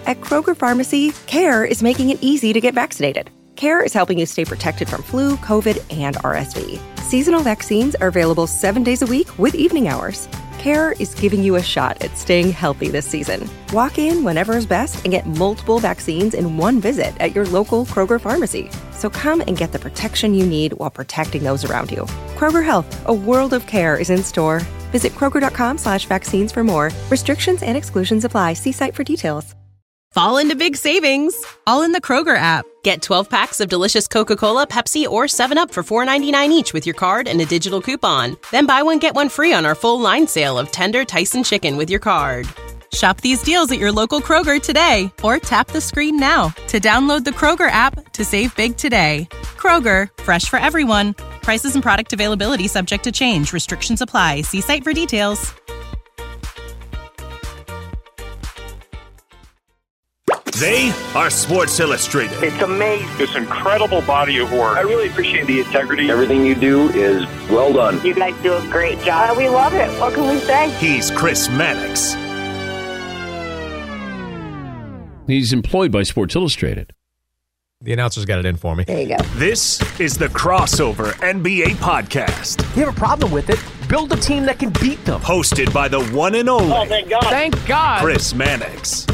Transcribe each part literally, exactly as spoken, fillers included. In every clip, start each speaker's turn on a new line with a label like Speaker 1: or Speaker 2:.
Speaker 1: At Kroger Pharmacy, CARE is making it easy to get vaccinated. CARE is helping you stay protected from flu, COVID, and R S V. Seasonal vaccines are available seven days a week with evening hours. CARE is giving you a shot at staying healthy this season. Walk in whenever is best and get multiple vaccines in one visit at your local Kroger Pharmacy. So come and get the protection you need while protecting those around you. Kroger Health, a world of care is in store. Visit Kroger.com slash vaccines for more. Restrictions and exclusions apply. See site for details.
Speaker 2: Fall into big savings, all in the Kroger app. Get twelve packs of delicious Coca-Cola, Pepsi, or seven up for four ninety-nine each with your card and a digital coupon. Then buy one, get one free on our full line sale of tender Tyson chicken with your card. Shop these deals at your local Kroger today, or tap the screen now to download the Kroger app to save big today. Kroger, fresh for everyone. Prices and product availability subject to change. Restrictions apply. See site for details.
Speaker 3: They are Sports Illustrated.
Speaker 4: It's amazing.
Speaker 5: This incredible body of work.
Speaker 4: I really appreciate the integrity.
Speaker 6: Everything you do is well done.
Speaker 7: You guys do a great job. Uh, we love it. What can we say?
Speaker 3: He's Chris Mannix.
Speaker 8: He's employed by Sports Illustrated.
Speaker 9: The announcers got it in for me.
Speaker 7: There you go.
Speaker 3: This is the Crossover N B A Podcast.
Speaker 10: You have a problem with it? Build a team that can beat them.
Speaker 3: Hosted by the one and only.
Speaker 4: Oh, thank God.
Speaker 10: Thank God.
Speaker 3: Chris Mannix.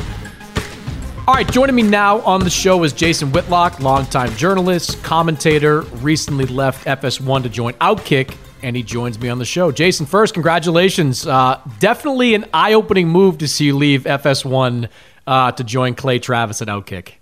Speaker 10: All right, joining me now on the show is Jason Whitlock, longtime journalist, commentator, recently left F S one to join Outkick, and he joins me on the show. Jason, first, congratulations. Uh, definitely an eye-opening move to see you leave F S one uh, to join Clay Travis at Outkick.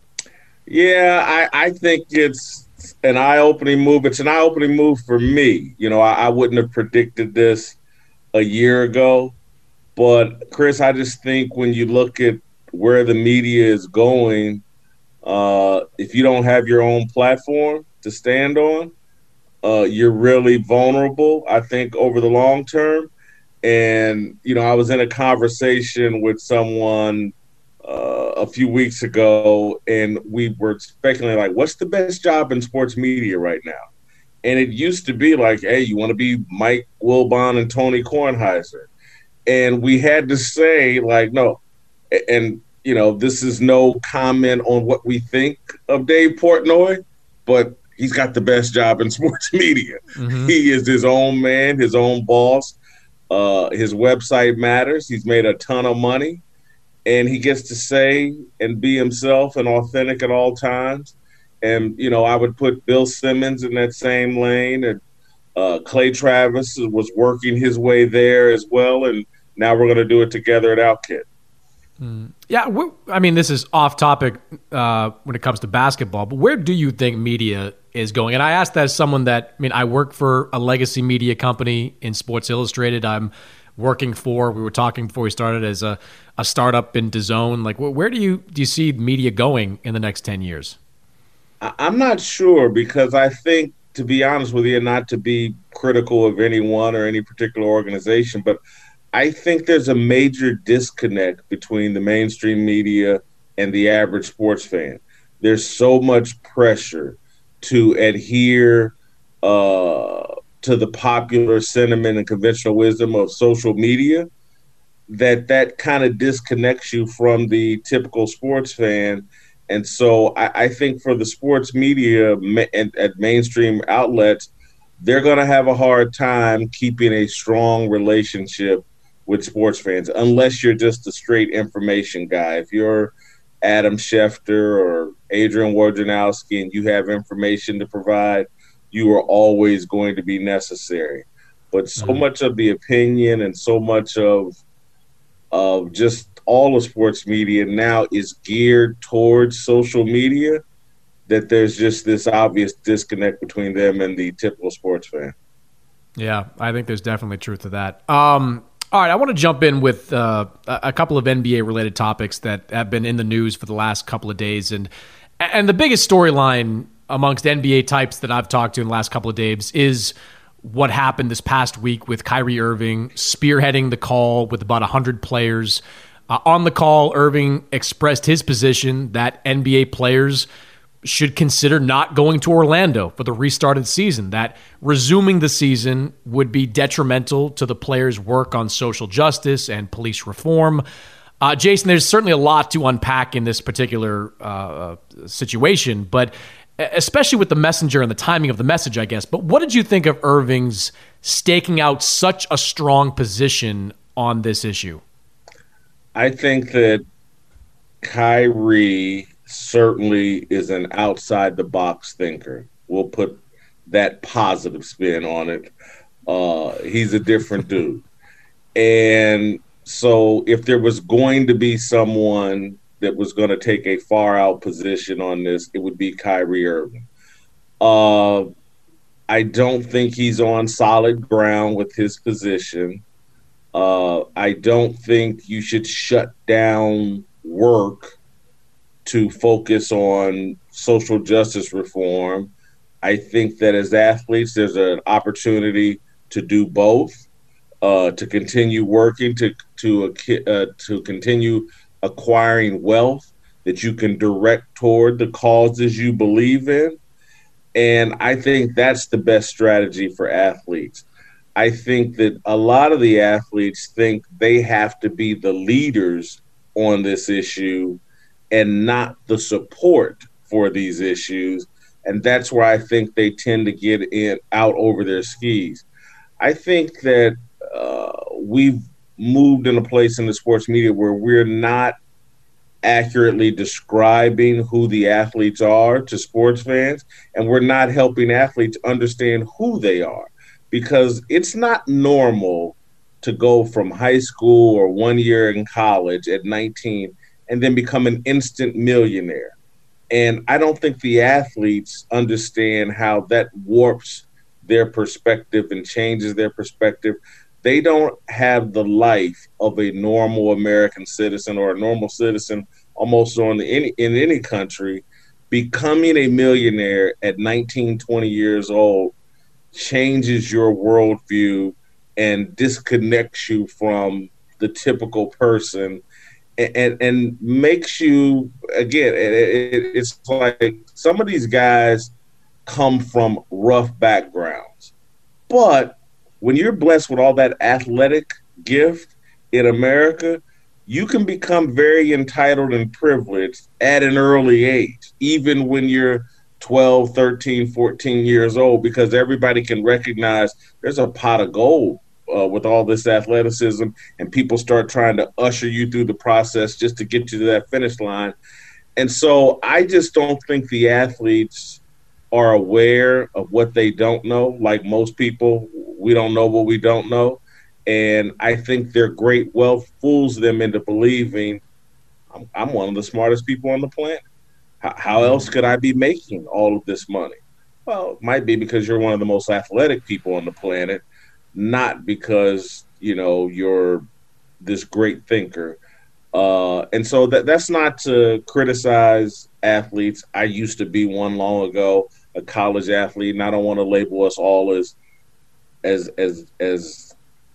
Speaker 11: Yeah, I, I think it's an eye-opening move. It's an eye-opening move for me. You know, I, I wouldn't have predicted this a year ago. But, Chris, I just think when you look at where the media is going, uh, if you don't have your own platform to stand on, uh, you're really vulnerable, I think, over the long term. And, you know, I was in a conversation with someone uh, a few weeks ago, and we were speculating, like, what's the best job in sports media right now? And it used to be like, hey, you want to be Mike Wilbon and Tony Kornheiser. And we had to say, like, no. And, you know, this is no comment on what we think of Dave Portnoy, but he's got the best job in sports media. Mm-hmm. He is his own man, his own boss. Uh, his website matters. He's made a ton of money, and he gets to say and be himself and authentic at all times. And, you know, I would put Bill Simmons in that same lane, and uh, Clay Travis was working his way there as well. And now we're going to do it together at Outkick.
Speaker 10: Mm. Yeah, I mean, this is off topic uh, when it comes to basketball, but where do you think media is going? And I asked that as someone that, I mean, I work for a legacy media company in Sports Illustrated. I'm working for, we were talking before we started, as a, a startup in DAZN. Like, where do you do you see media going in the next ten years?
Speaker 11: I'm not sure, because I think, to be honest with you, not to be critical of anyone or any particular organization, but I think there's a major disconnect between the mainstream media and the average sports fan. There's so much pressure to adhere uh, to the popular sentiment and conventional wisdom of social media that that kind of disconnects you from the typical sports fan. And so I, I think for the sports media ma- and, at mainstream outlets, they're going to have a hard time keeping a strong relationship with sports fans, unless you're just a straight information guy. If you're Adam Schefter or Adrian Wojnarowski and you have information to provide, you are always going to be necessary. But so mm-hmm. much of the opinion and so much of of just all of sports media now is geared towards social media that there's just this obvious disconnect between them and the typical sports fan.
Speaker 10: Yeah, I think there's definitely truth to that. Um, all right, I want to jump in with uh, a couple of N B A-related topics that have been in the news for the last couple of days. And and the biggest storyline amongst N B A types that I've talked to in the last couple of days is what happened this past week with Kyrie Irving spearheading the call with about one hundred players. Uh, on the call, Irving expressed his position that N B A players should consider not going to Orlando for the restarted season, that resuming the season would be detrimental to the players' work on social justice and police reform. Uh, Jason, there's certainly a lot to unpack in this particular uh, situation, but especially with the messenger and the timing of the message, I guess. But what did you think of Irving's staking out such a strong position on this issue?
Speaker 11: I think that Kyrie certainly is an outside-the-box thinker. We'll put that positive spin on it. Uh, he's a different dude. And so if there was going to be someone that was going to take a far-out position on this, it would be Kyrie Irving. Uh, I don't think he's on solid ground with his position. Uh, I don't think you should shut down work to focus on social justice reform. I think that as athletes, there's an opportunity to do both, uh, to continue working, to to uh, to continue acquiring wealth that you can direct toward the causes you believe in. And I think that's the best strategy for athletes. I think that a lot of the athletes think they have to be the leaders on this issue and not the support for these issues. And that's where I think they tend to get in out over their skis. I think that uh, we've moved in a place in the sports media where we're not accurately describing who the athletes are to sports fans, and we're not helping athletes understand who they are, because it's not normal to go from high school or one year in college at nineteen and then become an instant millionaire. And I don't think the athletes understand how that warps their perspective and changes their perspective. They don't have the life of a normal American citizen or a normal citizen almost on the, any, in any country. Becoming a millionaire at nineteen, twenty years old changes your worldview and disconnects you from the typical person, and, and, and makes you, again, it, it, it's like some of these guys come from rough backgrounds. But when you're blessed with all that athletic gift in America, you can become very entitled and privileged at an early age, even when you're twelve, thirteen, fourteen years old, because everybody can recognize there's a pot of gold uh, with all this athleticism, and people start trying to usher you through the process just to get you to that finish line. And so I just don't think the athletes are aware of what they don't know. Like most people, we don't know what we don't know. And I think their great wealth fools them into believing I'm, I'm one of the smartest people on the planet. How, how else could I be making all of this money? Well, it might be because you're one of the most athletic people on the planet, not because, you know, you're this great thinker. Uh, and so that that's not to criticize athletes. I used to be one long ago, a college athlete, and I don't want to label us all as as as as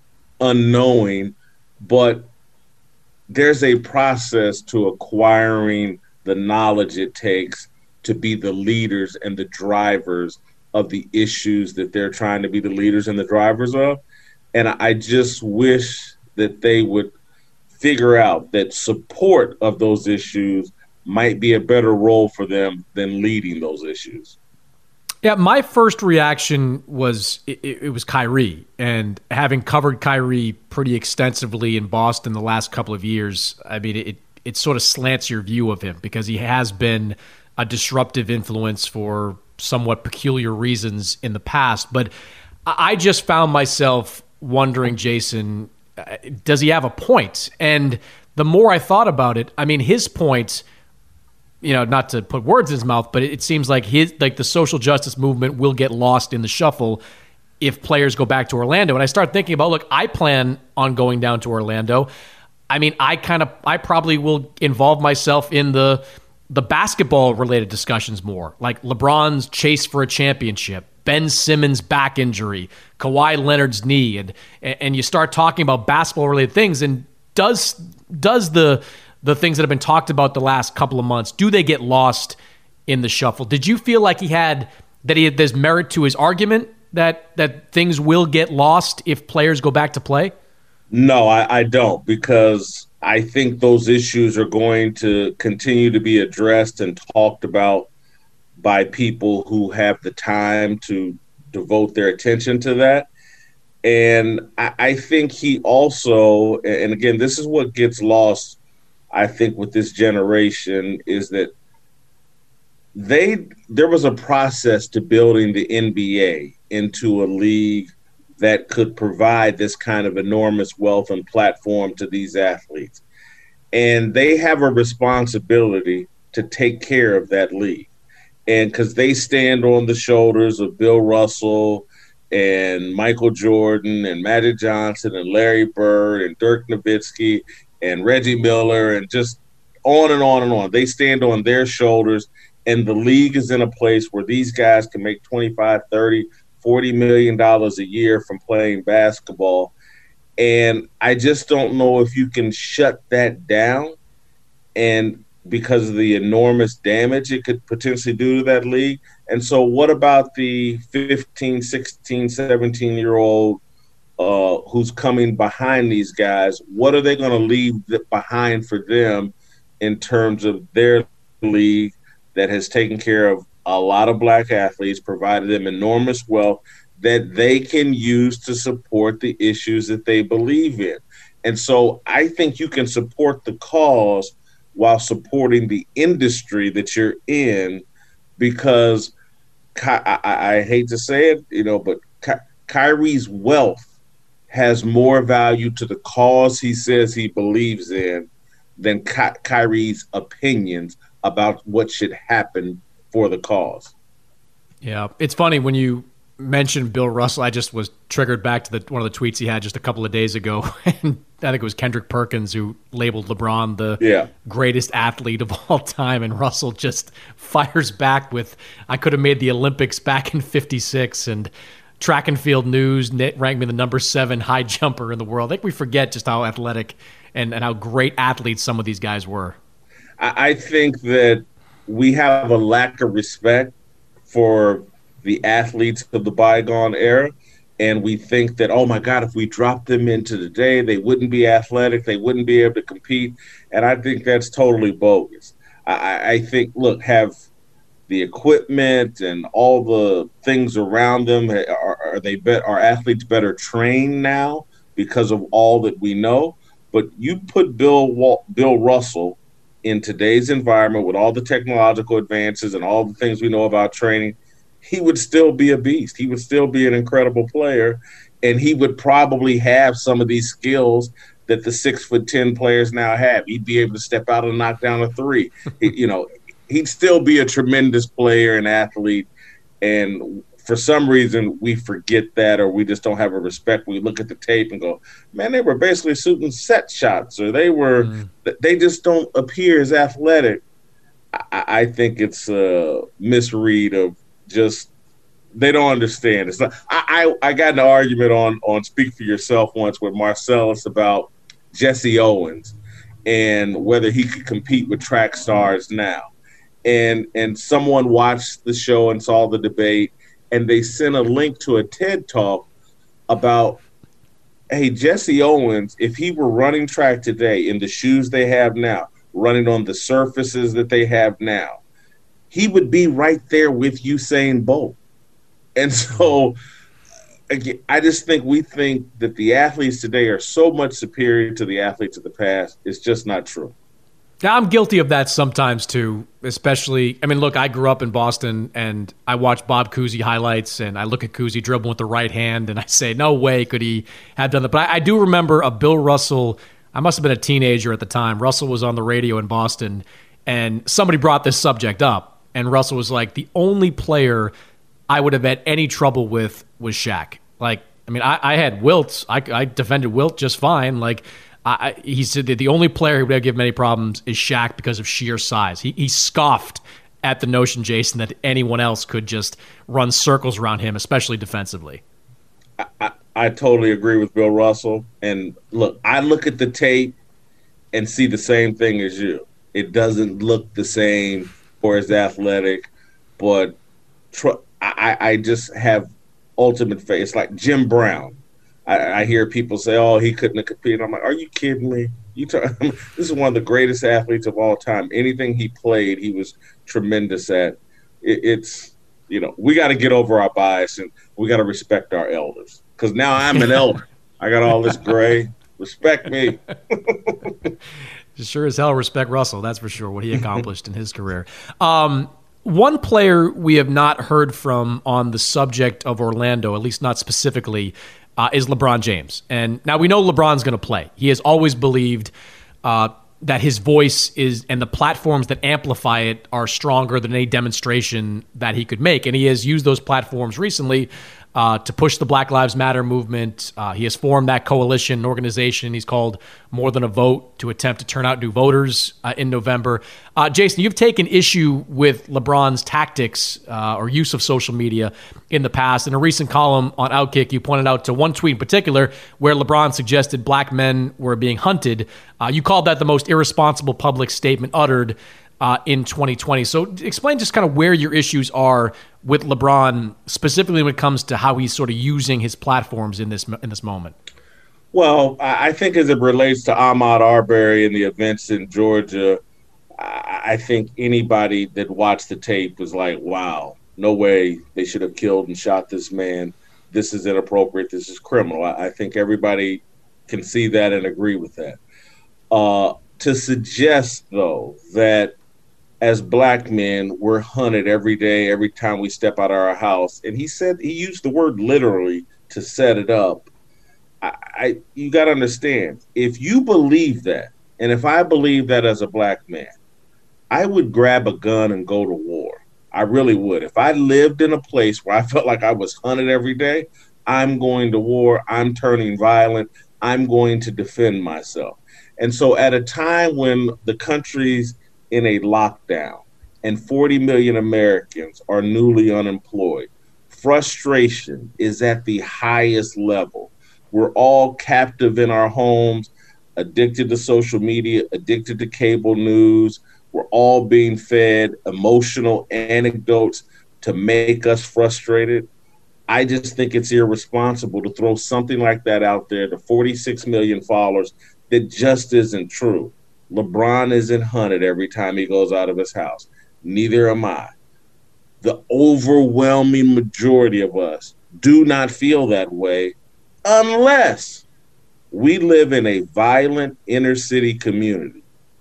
Speaker 11: unknowing, but there's a process to acquiring the knowledge it takes to be the leaders and the drivers of the issues that they're trying to be the leaders and the drivers of. And I just wish that they would figure out that support of those issues might be a better role for them than leading those issues.
Speaker 10: Yeah, my first reaction was it, it was Kyrie, and having covered Kyrie pretty extensively in Boston the last couple of years, I mean, it it sort of slants your view of him because he has been a disruptive influence for somewhat peculiar reasons in the past. But I just found myself wondering, Jason, does he have a point? And the more I thought about it, I mean, his point, you know, not to put words in his mouth, but it seems like his like the social justice movement will get lost in the shuffle if players go back to Orlando. And I start thinking about, look, I plan on going down to Orlando. I mean, I kind of, I probably will involve myself in the the basketball related discussions more, like LeBron's chase for a championship, Ben Simmons' back injury, Kawhi Leonard's knee, and and you start talking about basketball related things. And does does the the things that have been talked about the last couple of months, do they get lost in the shuffle? Did you feel like he had that he had, there's merit to his argument that that things will get lost if players go back to play?
Speaker 11: No, I, I don't, because I think those issues are going to continue to be addressed and talked about by people who have the time to devote their attention to that. And I, I think he also, and again, this is what gets lost, I think, with this generation, is that they there was a process to building the N B A into a league that could provide this kind of enormous wealth and platform to these athletes. And they have a responsibility to take care of that league. And because they stand on the shoulders of Bill Russell and Michael Jordan and Magic Johnson and Larry Bird and Dirk Nowitzki and Reggie Miller and just on and on and on. They stand on their shoulders, and the league is in a place where these guys can make twenty-five, thirty, forty million dollars a year from playing basketball. And I just don't know if you can shut that down, and because of the enormous damage it could potentially do to that league. And so what about the fifteen, sixteen, seventeen-year-old uh, who's coming behind these guys? What are they going to leave behind for them in terms of their league that has taken care of a lot of black athletes, provided them enormous wealth that they can use to support the issues that they believe in? And so I think you can support the cause while supporting the industry that you're in, because Ky- I, I hate to say it, you know, but Ky- Kyrie's wealth has more value to the cause he says he believes in than Ky- Kyrie's opinions about what should happen for the cause.
Speaker 10: Yeah, it's funny when you mentioned Bill Russell. I just was triggered back to the one of the tweets he had just a couple of days ago, and I think it was Kendrick Perkins who labeled LeBron the
Speaker 11: yeah. greatest
Speaker 10: athlete of all time, and Russell just fires back with, "I could have made the Olympics back in fifty-six," and Track and Field News ranked me the number seven high jumper in the world. I think we forget just how athletic and, and how great athletes some of these guys were.
Speaker 11: I think that we have a lack of respect for the athletes of the bygone era, and we think that, oh my God, if we dropped them into today, they wouldn't be athletic, they wouldn't be able to compete. And I think that's totally bogus. I, I think, look, have the equipment and all the things around them, are, are they be, are athletes better trained now because of all that we know? But you put Bill Wal- Bill Russell in today's environment with all the technological advances and all the things we know about training, he would still be a beast. He would still be an incredible player, and he would probably have some of these skills that the six foot ten players now have. He'd be able to step out and knock down a three. you know, he'd still be a tremendous player and athlete. And for some reason, we forget that, or we just don't have a respect. We look at the tape and go, man, they were basically shooting set shots, or they were, mm. they just don't appear as athletic. I, I think it's a misread of just, they don't understand. It's not, I, I, I got in an argument on, on Speak for Yourself once with Marcellus about Jesse Owens and whether he could compete with track stars now. And, and someone watched the show and saw the debate, and they sent a link to a TED Talk about, hey, Jesse Owens, if he were running track today in the shoes they have now, running on the surfaces that they have now, he would be right there with Usain Bolt. And so again, I just think we think that the athletes today are so much superior to the athletes of the past. It's just not true.
Speaker 10: Yeah, I'm guilty of that sometimes too, especially, I mean, look, I grew up in Boston and I watch Bob Cousy highlights and I look at Cousy dribbling with the right hand and I say, no way could he have done that. But I, I do remember a Bill Russell, I must have been a teenager at the time. Russell was on the radio in Boston and somebody brought this subject up and Russell was like, the only player I would have had any trouble with was Shaq. Like, I mean, I, I had Wilt. I, I defended Wilt just fine. Like, I, he said that the only player who would give him any problems is Shaq because of sheer size. He, he scoffed at the notion, Jason, that anyone else could just run circles around him, especially defensively.
Speaker 11: I, I, I totally agree with Bill Russell. And look, I look at the tape and see the same thing as you. It doesn't look the same or as athletic, but tr- I, I just have ultimate faith. It's like Jim Brown. I, I hear people say, "Oh, he couldn't have competed." I'm like, "Are you kidding me? You talk, this is one of the greatest athletes of all time. Anything he played, he was tremendous at. It, it's you know, we got to get over our bias and we got to respect our elders. Because now I'm an elder. I got all this gray. Respect me."
Speaker 10: Sure as hell respect Russell. That's for sure. What he accomplished in his career. Um, One player we have not heard from on the subject of Orlando, at least not specifically, uh, is LeBron James. And now we know LeBron's going to play. He has always believed uh, that his voice is and the platforms that amplify it are stronger than any demonstration that he could make. And he has used those platforms recently uh, to push the Black Lives Matter movement. Uh, he has formed that coalition organization he's called More Than a Vote to attempt to turn out new voters uh, in November. Uh, Jason, you've taken issue with LeBron's tactics uh, or use of social media in the past. In a recent column on Outkick, you pointed out to one tweet in particular where LeBron suggested black men were being hunted. Uh, you called that the most irresponsible public statement uttered uh, in twenty twenty. So explain just kind of where your issues are with LeBron, specifically when it comes to how he's sort of using his platforms in this in this moment.
Speaker 11: Well, I think as it relates to Ahmaud Arbery and the events in Georgia, I think anybody that watched the tape was like, wow, no way they should have killed and shot this man. This is inappropriate. This is criminal. I think everybody can see that and agree with that. Uh, to suggest, though, that as black men, we're hunted every day, every time we step out of our house. And he said, he used the word literally to set it up. I, I you got to understand, if you believe that, and if I believe that as a black man, I would grab a gun and go to war. I really would. If I lived in a place where I felt like I was hunted every day, I'm going to war. I'm turning violent. I'm going to defend myself. And so at a time when the country's in a lockdown and forty million Americans are newly unemployed, frustration is at the highest level. We're all captive in our homes, addicted to social media, addicted to cable news. We're all being fed emotional anecdotes to make us frustrated. I just think it's irresponsible to throw something like that out there to forty-six million followers that just isn't true. LeBron isn't hunted every time he goes out of his house. Neither am I. The overwhelming majority of us do not feel that way unless we live in a violent inner city community.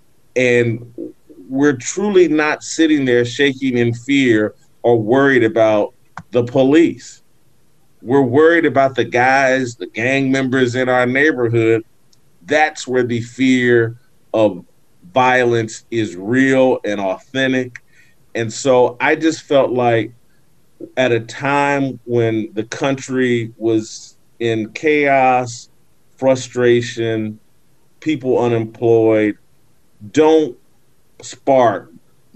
Speaker 11: And we're truly not sitting there shaking in fear or worried about the police. We're worried about the guys, the gang members in our neighborhood. That's where the fear of violence is real and authentic. And so I just felt like at a time when the country was in chaos, frustration, people unemployed, don't spark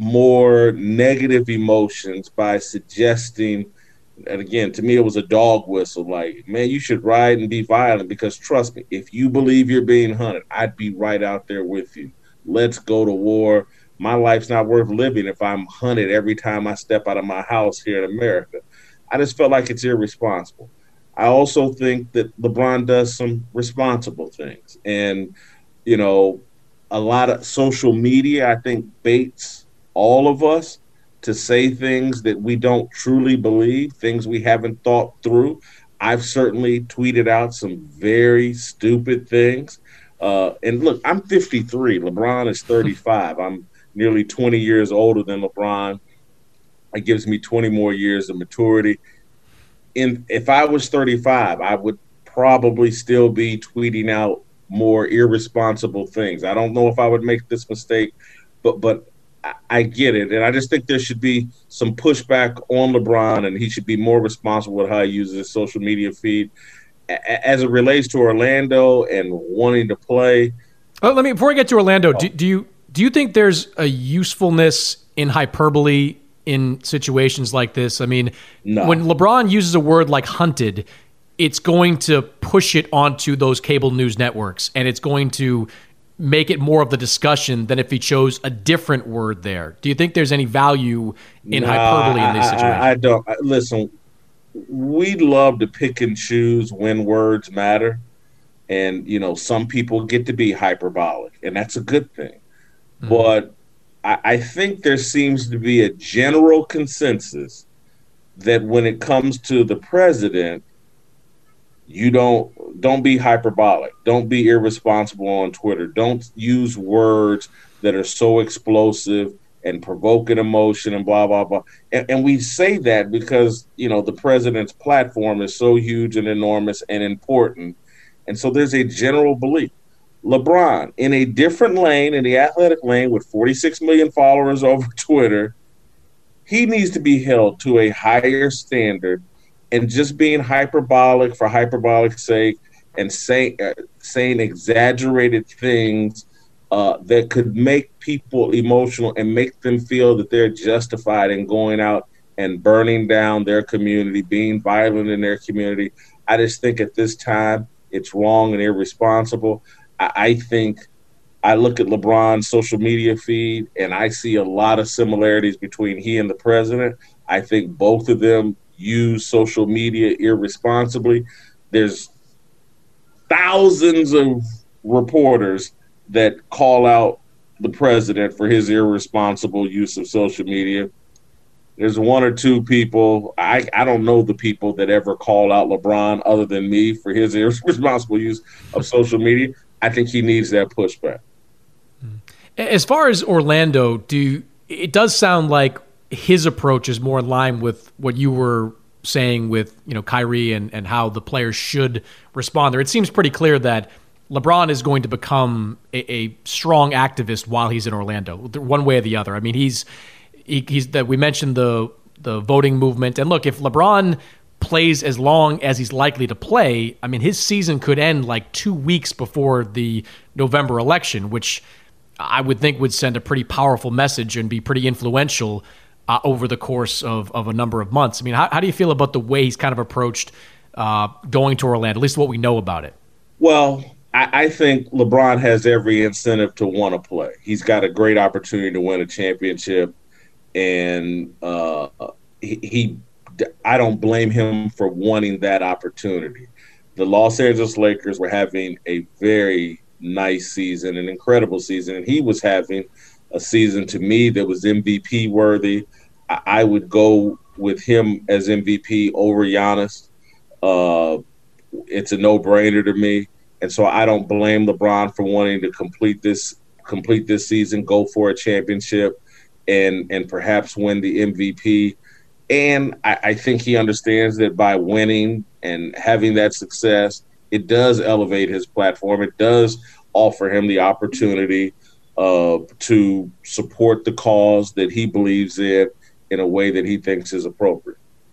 Speaker 11: more negative emotions by suggesting, and again, to me, it was a dog whistle, like, man, you should ride and be violent, because trust me, if you believe you're being hunted, I'd be right out there with you. Let's go to war. My life's not worth living if I'm hunted every time I step out of my house here in America. I just felt like it's irresponsible. I also think that LeBron does some responsible things. And, you know, a lot of social media, I think, baits all of us to say things that we don't truly believe, things we haven't thought through. I've certainly tweeted out some very stupid things. Uh, and look, I'm fifty-three. LeBron is thirty-five. I'm nearly twenty years older than LeBron. It gives me twenty more years of maturity. In, if I was thirty-five, I would probably still be tweeting out more irresponsible things. I don't know if I would make this mistake, but but I, I get it. And I just think there should be some pushback on LeBron, and he should be more responsible with how he uses his social media feed. As it relates to Orlando and wanting to play.
Speaker 10: Oh, let me before I get to Orlando, do, do you do you think there's a usefulness in hyperbole in situations like this? I mean, no. When LeBron uses a word like hunted, it's going to push it onto those cable news networks, and it's going to make it more of the discussion than if he chose a different word there. Do you think there's any value in no, hyperbole in these situations?
Speaker 11: I, I don't. Listen, we love to pick and choose when words matter. And, you know, some people get to be hyperbolic, and that's a good thing. Mm-hmm. But I, I think there seems to be a general consensus that when it comes to the president, you don't don't be hyperbolic. Don't be irresponsible on Twitter. Don't use words that are so explosive and provoking emotion and blah, blah, blah. And, and we say that because, you know, the president's platform is so huge and enormous and important. And so there's a general belief. LeBron, in a different lane, in the athletic lane with forty-six million followers over Twitter, he needs to be held to a higher standard. And just being hyperbolic for hyperbolic sake and say, uh, saying exaggerated things uh, that could make people emotional and make them feel that they're justified in going out and burning down their community, being violent in their community. I just think at this time it's wrong and irresponsible. I, I think I look at LeBron's social media feed and I see a lot of similarities between he and the president. I think both of them use social media irresponsibly. There's thousands of reporters that call out the president for his irresponsible use of social media. There's one or two people, I, I don't know the people that ever call out LeBron other than me for his irresponsible use of social media. I think he needs that pushback.
Speaker 10: As far as Orlando, do it does sound like his approach is more in line with what you were saying with, you know, Kyrie and, and how the players should respond there. It seems pretty clear that LeBron is going to become a, a strong activist while he's in Orlando, one way or the other. I mean, he's he, he's that we mentioned the the voting movement, and look, if LeBron plays as long as he's likely to play, I mean, his season could end like two weeks before the November election, which I would think would send a pretty powerful message and be pretty influential Uh, over the course of, of a number of months. I mean, how, how do you feel about the way he's kind of approached uh, going to Orlando, at least what we know about it?
Speaker 11: Well, I, I think LeBron has every incentive to want to play. He's got a great opportunity to win a championship, and uh, he, he I don't blame him for wanting that opportunity. The Los Angeles Lakers were having a very nice season, an incredible season, and he was having a season to me that was M V P worthy. I would go with him as M V P over Giannis. Uh, it's a no-brainer to me, and so I don't blame LeBron for wanting to complete this complete this season, go for a championship, and and perhaps win the M V P. And I, I think he understands that by winning and having that success, it does elevate his platform. It does offer him the opportunity uh, to support the cause that he believes in, in a way that he thinks is appropriate.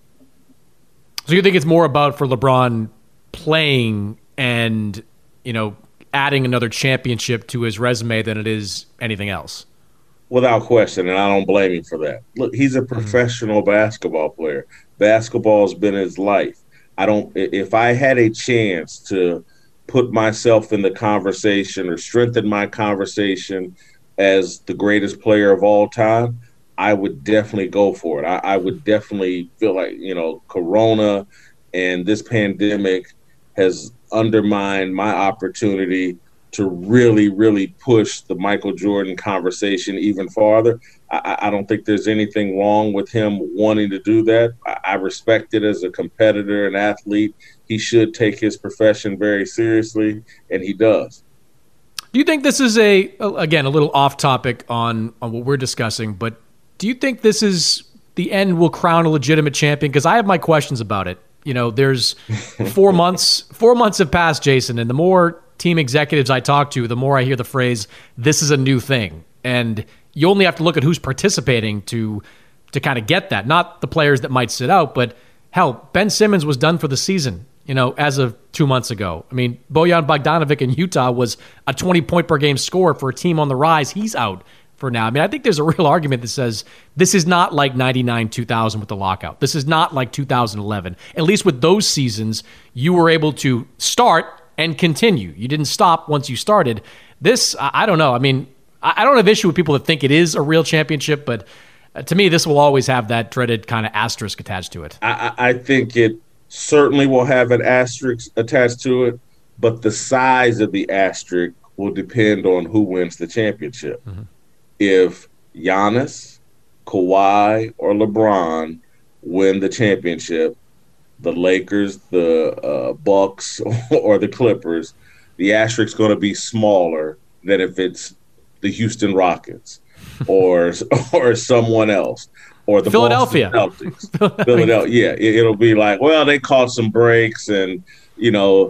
Speaker 10: So you think it's more about for LeBron playing and, you know, adding another championship to his resume than it is anything else?
Speaker 11: Without question, and I don't blame him for that. Look, he's a professional mm-hmm. basketball player. Basketball's been his life. I don't. If I had a chance to put myself in the conversation or strengthen my conversation as the greatest player of all time, I would definitely go for it. I, I would definitely feel like, you know, Corona and this pandemic has undermined my opportunity to really, really push the Michael Jordan conversation even farther. I, I don't think there's anything wrong with him wanting to do that. I, I respect it as a competitor and athlete. He should take his profession very seriously, and he does.
Speaker 10: Do you think this is a, again, a little off topic on, on what we're discussing, but do you think this is the end will crown a legitimate champion? Because I have my questions about it. You know, there's four months, four months have passed, Jason, and the more team executives I talk to, the more I hear the phrase, this is a new thing. And you only have to look at who's participating to to kind of get that. Not the players that might sit out, but hell, Ben Simmons was done for the season, you know, as of two months ago. I mean, Bojan Bogdanovic in Utah was a twenty-point per game scorer for a team on the rise. He's out for now. I mean, I think there's a real argument that says this is not like ninety-nine two thousand with the lockout. This is not like two thousand eleven. At least with those seasons, you were able to start and continue. You didn't stop once you started. This, I don't know. I mean, I don't have issue with people that think it is a real championship, but Uh, to me, this will always have that dreaded kind of asterisk attached to it.
Speaker 11: I, I think it certainly will have an asterisk attached to it, but the size of the asterisk will depend on who wins the championship. Mm-hmm. If Giannis, Kawhi, or LeBron win the championship, the Lakers, the uh, Bucks, or the Clippers, the asterisk is going to be smaller than if it's the Houston Rockets or or someone else, or the
Speaker 10: Philadelphia
Speaker 11: Boston Celtics. Philadelphia, yeah, it, it'll be like, well, they caught some breaks, and you know,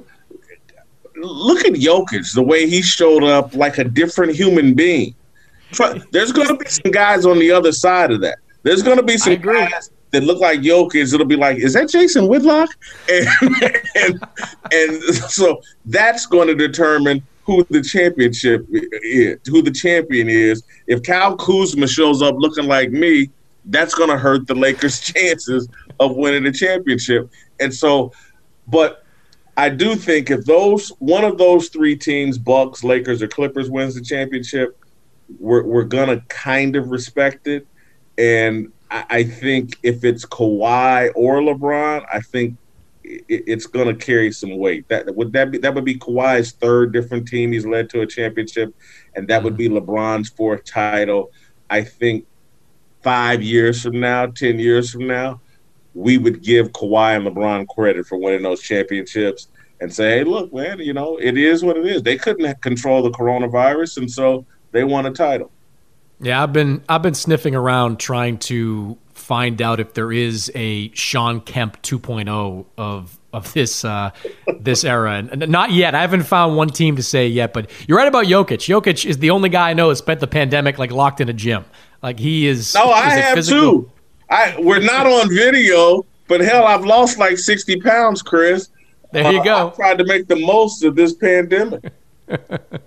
Speaker 11: look at Jokic, the way he showed up like a different human being. There's going to be some guys on the other side of that. There's going to be some guys that look like Jokic. It'll be like, is that Jason Whitlock? And, and, and so that's going to determine who the championship is, who the champion is. If Kyle Kuzma shows up looking like me, that's going to hurt the Lakers' chances of winning the championship. And so, but I do think if those one of those three teams, Bucks, Lakers, or Clippers, wins the championship, we're we're gonna kind of respect it. And I, I think if it's Kawhi or LeBron, I think it, it's gonna carry some weight. That would that be that would be Kawhi's third different team he's led to a championship, and that would be LeBron's fourth title. I think five years from now, ten years from now, we would give Kawhi and LeBron credit for winning those championships and say, hey, look, man, you know, it is what it is. They couldn't control the coronavirus, and so they won a title.
Speaker 10: Yeah, I've been I've been sniffing around trying to find out if there is a Shawn Kemp two point oh of of this uh, this era, and not yet. I haven't found one team to say yet, but you're right about Jokic. Jokic is the only guy I know that spent the pandemic like locked in a gym. Like he is.
Speaker 11: No, I
Speaker 10: is
Speaker 11: have
Speaker 10: physical...
Speaker 11: too. I we're not on video, but hell, I've lost like sixty pounds, Chris.
Speaker 10: There you
Speaker 11: uh,
Speaker 10: go.
Speaker 11: I tried to make the most of this pandemic.
Speaker 10: well,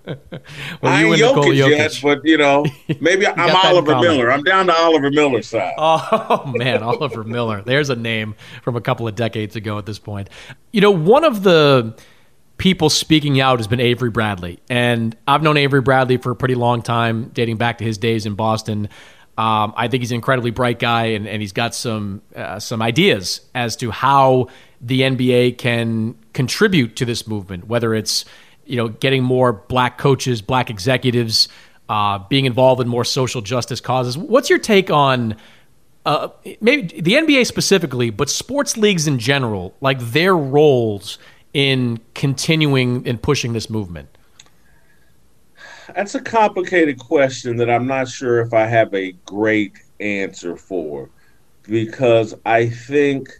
Speaker 11: I
Speaker 10: you
Speaker 11: ain't
Speaker 10: and
Speaker 11: Jokic,
Speaker 10: Jokic
Speaker 11: yet, but you know, maybe I'm Oliver Miller. I'm down to Oliver Miller's side.
Speaker 10: Oh man, Oliver Miller. There's a name from a couple of decades ago at this point. You know, one of the people speaking out has been Avery Bradley, and I've known Avery Bradley for a pretty long time, dating back to his days in Boston. Um, I think he's an incredibly bright guy, and, and he's got some uh, some ideas as to how the N B A can contribute to this movement, whether it's you know getting more black coaches, black executives, uh, being involved in more social justice causes. What's your take on uh, maybe the N B A specifically, but sports leagues in general, like their roles in continuing and pushing this movement?
Speaker 11: That's a complicated question that I'm not sure if I have a great answer for, because I think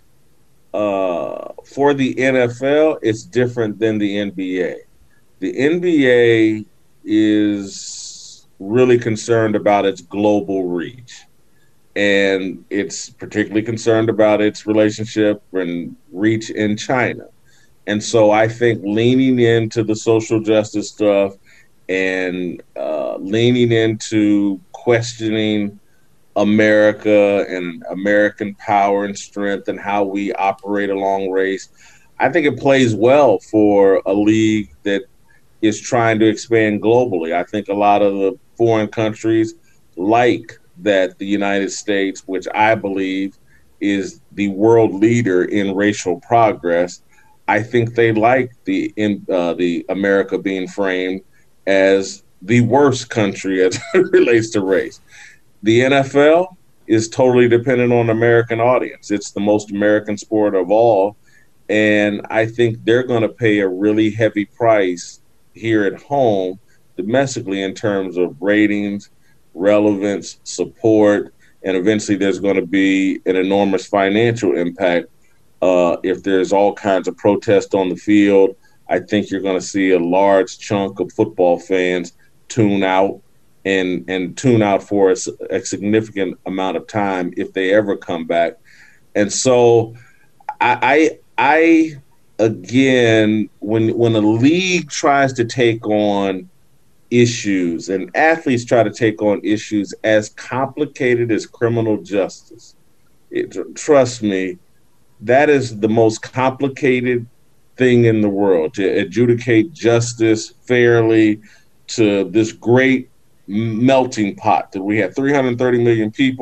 Speaker 11: uh, for the N F L, it's different than the N B A. The N B A is really concerned about its global reach, and it's particularly concerned about its relationship and reach in China. And so I think leaning into the social justice stuff and uh, leaning into questioning America and American power and strength and how we operate along race, I think it plays well for a league that is trying to expand globally. I think a lot of the foreign countries like that the United States, which I believe is the world leader in racial progress, I think they like the in, uh, the America being framed as the worst country as it relates to race. The N F L is totally dependent on American audience. It's the most American sport of all. And I think they're going to pay a really heavy price here at home domestically in terms of ratings, relevance, support, and eventually there's going to be an enormous financial impact. Uh, if there's all kinds of protest on the field, I think you're going to see a large chunk of football fans tune out and and tune out for a, a significant amount of time if they ever come back. And so I, I, I again, when when a league tries to take on issues and athletes try to take on issues as complicated as criminal justice, it, trust me, that is the most complicated thing in the world, to adjudicate justice fairly to this great melting pot that we have three hundred thirty million people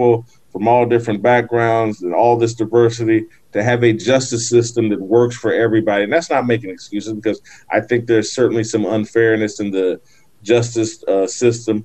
Speaker 11: from all different backgrounds and all this diversity, to have a justice system that works for everybody. And that's not making excuses, because I think there's certainly some unfairness in the justice uh, system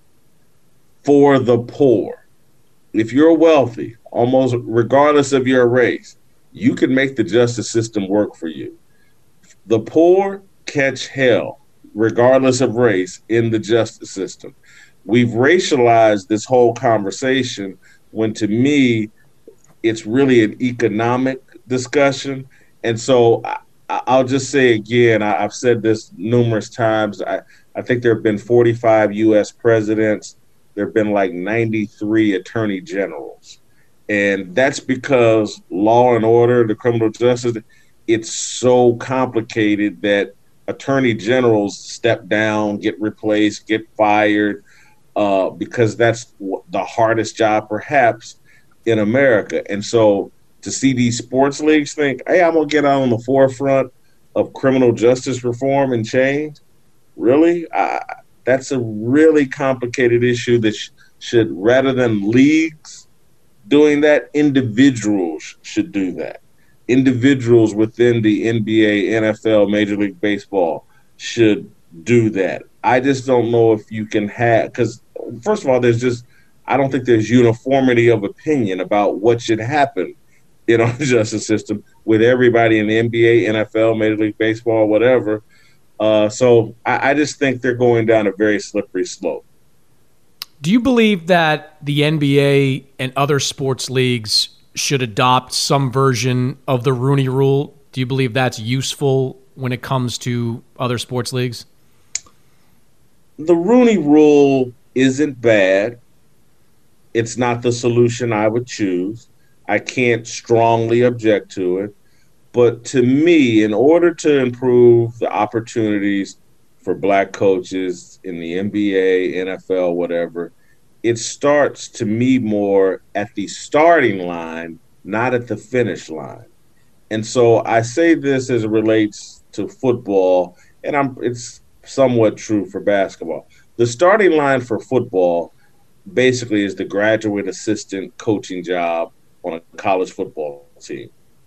Speaker 11: for the poor. If you're wealthy, almost regardless of your race, you can make the justice system work for you. The poor catch hell, regardless of race, in the justice system. We've racialized this whole conversation when, to me, it's really an economic discussion. And so I, I'll just say again, I, I've said this numerous times. I, I think there have been forty-five U S presidents. There have been like ninety-three attorney generals. And that's because law and order, the criminal justice, it's so complicated that attorney generals step down, get replaced, get fired, uh, because that's the hardest job perhaps in America. And so to see these sports leagues think, hey, I'm going to get out on the forefront of criminal justice reform and change, really? Uh, that's a really complicated issue that sh- should, rather than leagues doing that, individuals should do that. Individuals within the N B A, N F L, Major League Baseball should do that. I just don't know if you can have, because first of all, there's just, I don't think there's uniformity of opinion about what should happen in our justice system with everybody in the N B A, N F L, Major League Baseball, whatever. Uh, so I, I just think they're going down a very slippery slope.
Speaker 10: Do you believe that the N B A and other sports leagues should adopt some version of the Rooney Rule? Do you believe that's useful when it comes to other sports leagues?
Speaker 11: The Rooney Rule isn't bad. It's not the solution I would choose. I can't strongly object to it. But to me, in order to improve the opportunities for black coaches in the N B A, N F L, whatever, it starts to me more at the starting line, not at the finish line. And so I say this as it relates to football, and I'm, it's somewhat true for basketball. The starting line for football basically is the graduate assistant coaching job on a college football team.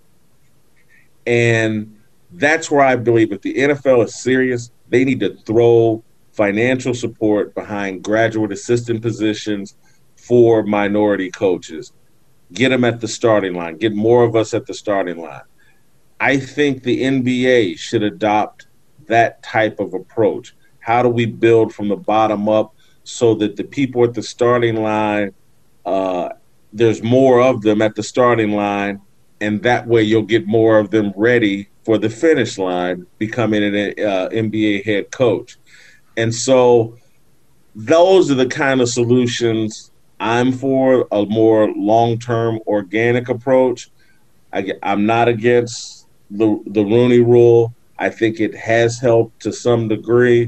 Speaker 11: And that's where I believe if the N F L is serious, they need to throw financial support behind graduate assistant positions for minority coaches. Get them at the starting line. Get more of us at the starting line. I think the N B A should adopt that type of approach. How do we build from the bottom up so that the people at the starting line, uh, there's more of them at the starting line, and that way you'll get more of them ready for the finish line, becoming an uh, N B A head coach. And so those are the kind of solutions I'm for, a more long-term organic approach. I, I'm not against the, the Rooney Rule. I think it has helped to some degree.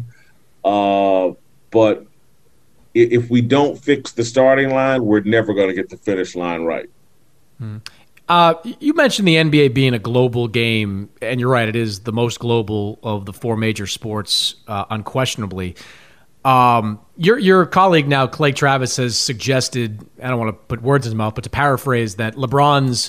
Speaker 11: Uh, but if we don't fix the starting line, we're never going to get the finish line right.
Speaker 10: Hmm. Uh, you mentioned the N B A being a global game, and you're right, it is the most global of the four major sports, uh, unquestionably. Um, your your colleague now, Clay Travis, has suggested, I don't want to put words in his mouth, but to paraphrase, that LeBron's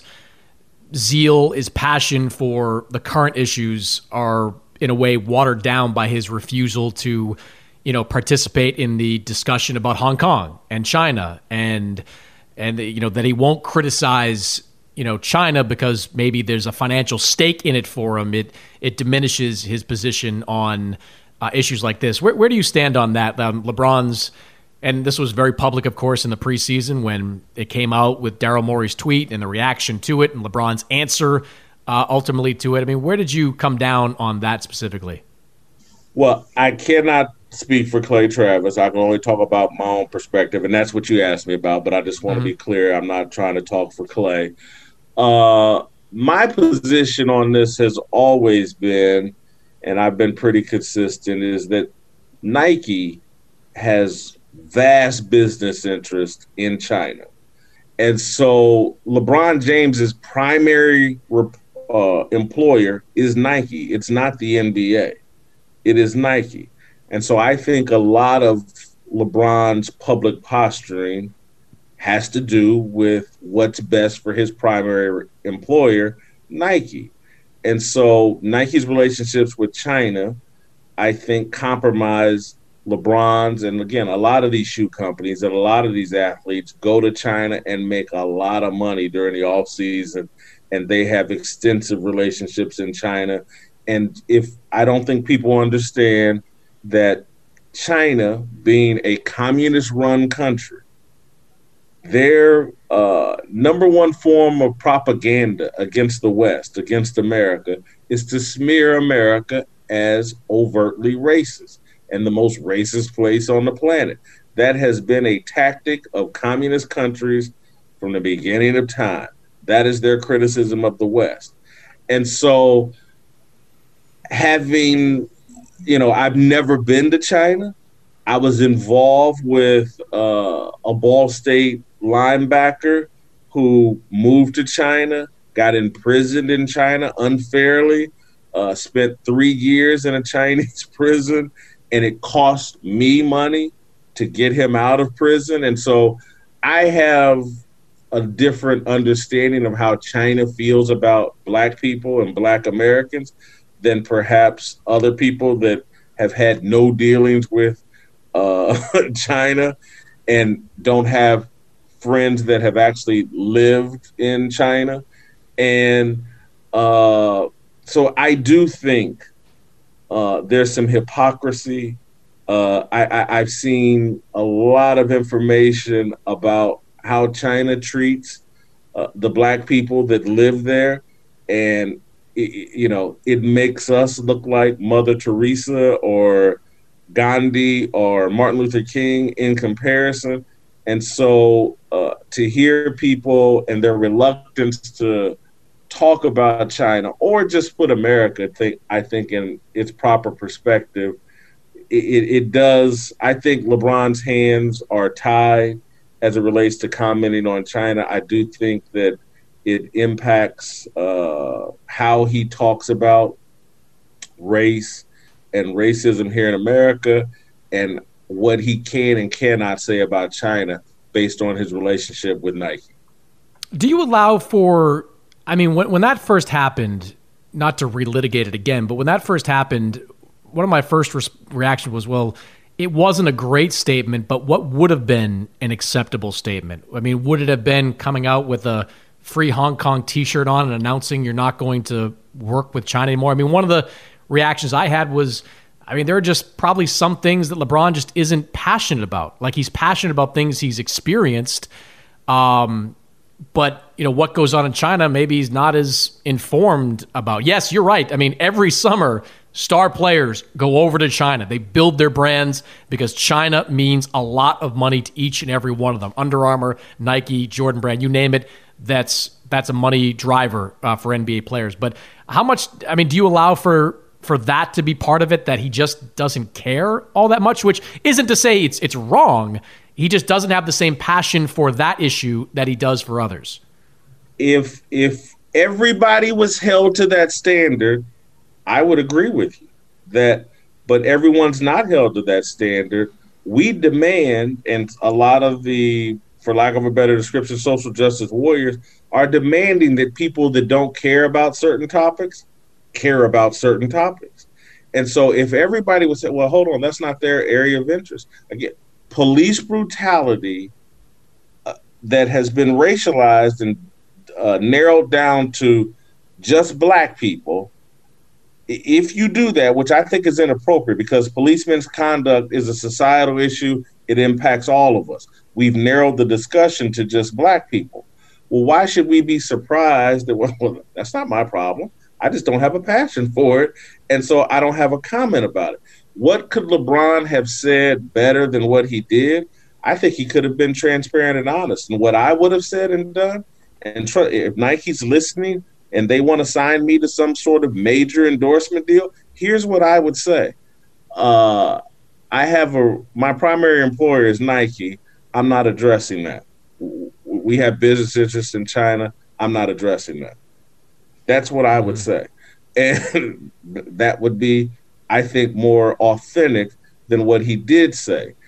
Speaker 10: zeal, his passion for the current issues are in a way watered down by his refusal to, you know, participate in the discussion about Hong Kong and China, and and you know that he won't criticize, you know, China because maybe there's a financial stake in it for him. It it diminishes his position on uh, issues like this. Where where do you stand on that? Um, LeBron's, and this was very public, of course, in the preseason when it came out with Daryl Morey's tweet and the reaction to it and LeBron's answer uh, ultimately to it. I mean, where did you come down on that specifically?
Speaker 11: Well, I cannot speak for Clay Travis. I can only talk about my own perspective, and that's what you asked me about. But I just want mm-hmm. to be clear. I'm not trying to talk for Clay. Uh, my position on this has always been, and I've been pretty consistent, is that Nike has vast business interest in China. And so LeBron James's primary uh, employer is Nike. It's not the N B A. It is Nike. And so I think a lot of LeBron's public posturing has to do with what's best for his primary employer, Nike. And so Nike's relationships with China, I think, compromise LeBron's. And again, a lot of these shoe companies and a lot of these athletes go to China and make a lot of money during the off season, and they have extensive relationships in China. And if I don't think people understand that China, being a communist-run country, their uh, number one form of propaganda against the West, against America, is to smear America as overtly racist and the most racist place on the planet. That has been a tactic of communist countries from the beginning of time. That is their criticism of the West. And so having, you know, I've never been to China. I was involved with uh, a Ball State linebacker who moved to China, got imprisoned in China unfairly, uh, spent three years in a Chinese prison, and it cost me money to get him out of prison. And so I have a different understanding of how China feels about Black people and Black Americans than perhaps other people that have had no dealings with uh, China and don't have friends that have actually lived in China. And uh, so I do think uh, there's some hypocrisy. Uh, I, I, I've seen a lot of information about how China treats uh, the Black people that live there. And, it, you know, it makes us look like Mother Teresa or Gandhi or Martin Luther King in comparison. And so uh, to hear people and their reluctance to talk about China or just put America, think, I think, in its proper perspective, it, it does. I think LeBron's hands are tied as it relates to commenting on China. I do think that it impacts uh, how he talks about race and racism here in America, and what he can and cannot say about China based on his relationship with Nike.
Speaker 10: Do you allow for, I mean, when, when that first happened, not to relitigate it again, but when that first happened, one of my first re- reactions was, well, it wasn't a great statement, but what would have been an acceptable statement? I mean, would it have been coming out with a free Hong Kong t-shirt on and announcing you're not going to work with China anymore? I mean, one of the reactions I had was, I mean, there are just probably some things that LeBron just isn't passionate about. Like, he's passionate about things he's experienced. Um, but, you know, what goes on in China, maybe he's not as informed about. Yes, you're right. I mean, every summer, star players go over to China. They build their brands because China means a lot of money to each and every one of them. Under Armour, Nike, Jordan Brand, you name it. That's that's a money driver uh, for N B A players. But how much, I mean, do you allow for for that to be part of it, that he just doesn't care all that much, which isn't to say it's it's wrong. He just doesn't have the same passion for that issue that he does for others.
Speaker 11: If if everybody was held to that standard, I would agree with you that, but everyone's not held to that standard. We demand, and a lot of the, for lack of a better description, social justice warriors are demanding that people that don't care about certain topics care about certain topics. And so if everybody would say, well, hold on, that's not their area of interest. Again, police brutality uh, that has been racialized and uh, narrowed down to just Black people, if you do that, which I think is inappropriate because policemen's conduct is a societal issue, it impacts all of us. We've narrowed the discussion to just Black people. Well, why should we be surprised that, well, that's not my problem. I just don't have a passion for it, and so I don't have a comment about it. What could LeBron have said better than what he did? I think he could have been transparent and honest. And what I would have said and done, and tr- if Nike's listening and they want to sign me to some sort of major endorsement deal, here's what I would say. Uh, I have a, my primary employer is Nike. I'm not addressing that. We have business interests in China. I'm not addressing that. That's what I would say. And that would be, I think, more authentic than what he did say.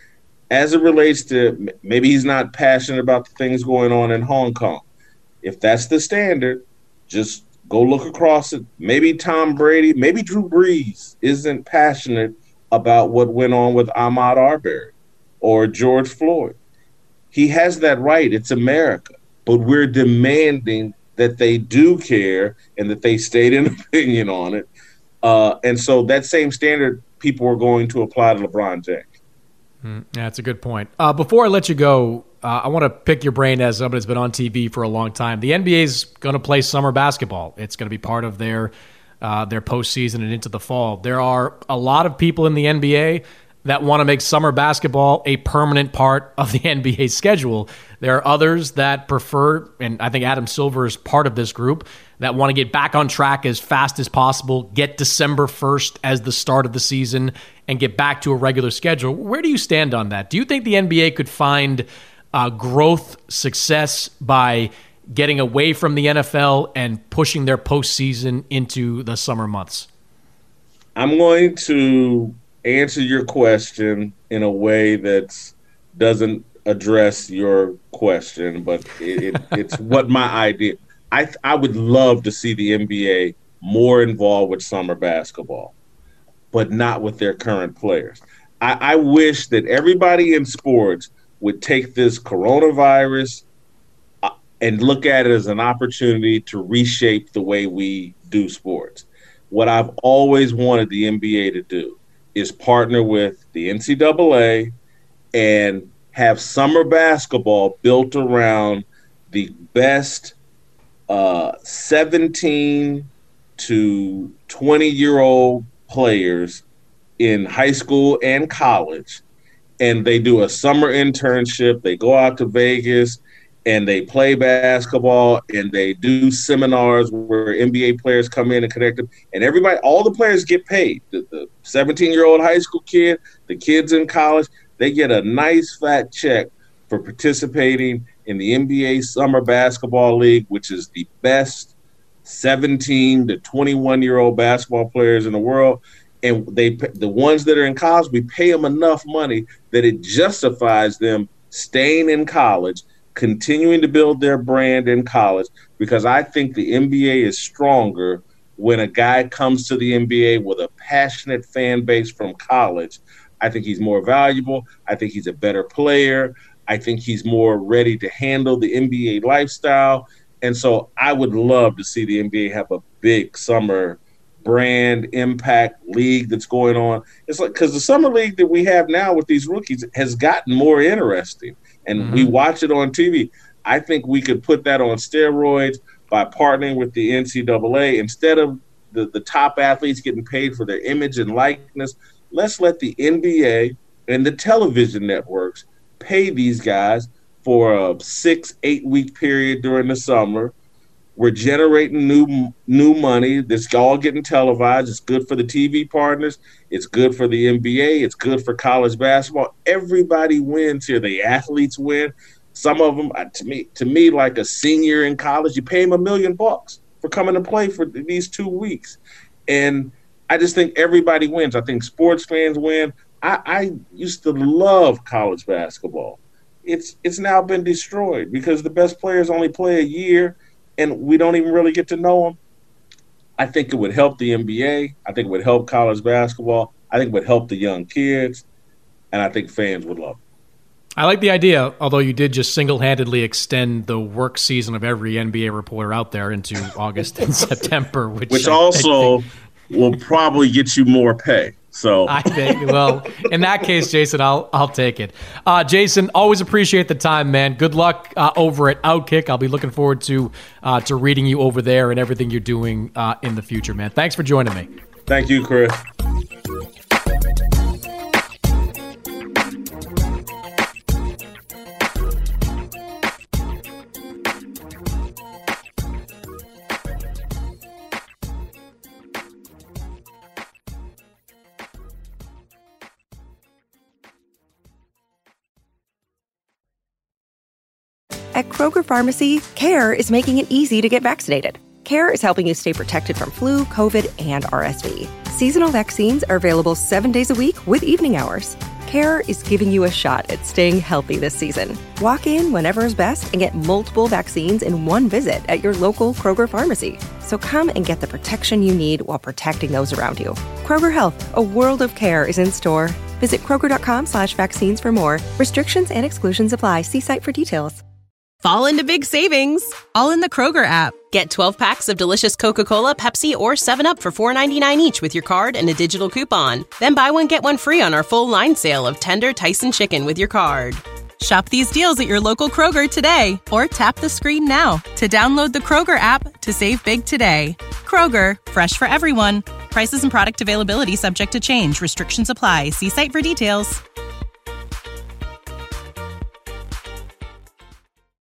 Speaker 11: as it relates to maybe he's not passionate about the things going on in Hong Kong. If that's the standard, just go look across it. Maybe Tom Brady, maybe Drew Brees isn't passionate about what went on with Ahmaud Arbery or George Floyd. He has that right. It's America. But we're demanding that they do care and that they state an opinion on it. Uh, and so that same standard people are going to apply to LeBron James.
Speaker 10: Mm, yeah, that's a good point. Uh, before I let you go, uh, I want to pick your brain as somebody that's been on T V for a long time. The N B A is going to play summer basketball. It's going to be part of their uh, their postseason and into the fall. There are a lot of people in the N B A that want to make summer basketball a permanent part of the N B A schedule. There are others that prefer, and I think Adam Silver is part of this group, that want to get back on track as fast as possible, get December first as the start of the season, and get back to a regular schedule. Where do you stand on that? Do you think the N B A could find uh, growth, success by getting away from the N F L and pushing their postseason into the summer months?
Speaker 11: I'm going to answer your question in a way that doesn't address your question, but it, it, it's what my idea. I I would love to see the N B A more involved with summer basketball, but not with their current players. I, I wish that everybody in sports would take this coronavirus uh, and look at it as an opportunity to reshape the way we do sports. What I've always wanted the N B A to do is partner with the N C double A and have summer basketball built around the best uh, seventeen to twenty-year-old players in high school and college. And they do a summer internship. They go out to Vegas and they play basketball and they do seminars where N B A players come in and connect them. And everybody, all the players get paid. The, the seventeen-year-old high school kid, the kids in college, they get a nice fat check for participating in the N B A Summer Basketball League, which is the best seventeen to twenty-one-year-old basketball players in the world. And they, the ones that are in college, we pay them enough money that it justifies them staying in college, continuing to build their brand in college, because I think the N B A is stronger when a guy comes to the N B A with a passionate fan base from college. I think he's more valuable. I think he's a better player. I think he's more ready to handle the N B A lifestyle. And so I would love to see the N B A have a big summer brand impact league that's going on. It's like, because the summer league that we have now with these rookies has gotten more interesting, and mm-hmm. we watch it on T V. I think we could put that on steroids by partnering with the N C double A. Instead of the, the top athletes getting paid for their image and likeness, let's let the N B A and the television networks pay these guys for a six, eight week period during the summer. We're generating new new money. This all getting televised. It's good for the T V partners. It's good for the N B A. It's good for college basketball. Everybody wins here. The athletes win. Some of them, to me, to me, like a senior in college, you pay him a million bucks for coming to play for these two weeks. And I just think everybody wins. I think sports fans win. I, I used to love college basketball. It's it's now been destroyed because the best players only play a year, and we don't even really get to know them. I think it would help the N B A. I think it would help college basketball. I think it would help the young kids, and I think fans would love it.
Speaker 10: I like the idea, although you did just single-handedly extend the work season of every N B A reporter out there into August and September. Which,
Speaker 11: which
Speaker 10: I,
Speaker 11: also
Speaker 10: I think,
Speaker 11: will probably get you more pay. So
Speaker 10: I think, well, in that case, Jason, I'll I'll take it. Uh, Jason, always appreciate the time, man. Good luck uh, over at Outkick. I'll be looking forward to uh, to reading you over there and everything you're doing uh, in the future, man. Thanks for joining me.
Speaker 11: Thank you, Chris.
Speaker 1: At Kroger Pharmacy, CARE is making it easy to get vaccinated. CARE is helping you stay protected from flu, COVID, and R S V. Seasonal vaccines are available seven days a week with evening hours. Care is giving you a shot at staying healthy this season. Walk in whenever is best and get multiple vaccines in one visit at your local Kroger pharmacy. So come and get the protection you need while protecting those around you. Kroger Health, a world of care is in store. Visit Kroger.com slash vaccines for more. Restrictions and exclusions apply. See site for details.
Speaker 2: Fall into big savings, all in the Kroger app. Get twelve packs of delicious Coca-Cola, Pepsi, or seven up for four ninety-nine each with your card and a digital coupon. Then buy one, get one free on our full line sale of tender Tyson chicken with your card. Shop these deals at your local Kroger today, or tap the screen now to download the Kroger app to save big today. Kroger, fresh for everyone. Prices and product availability subject to change. Restrictions apply. See site for details.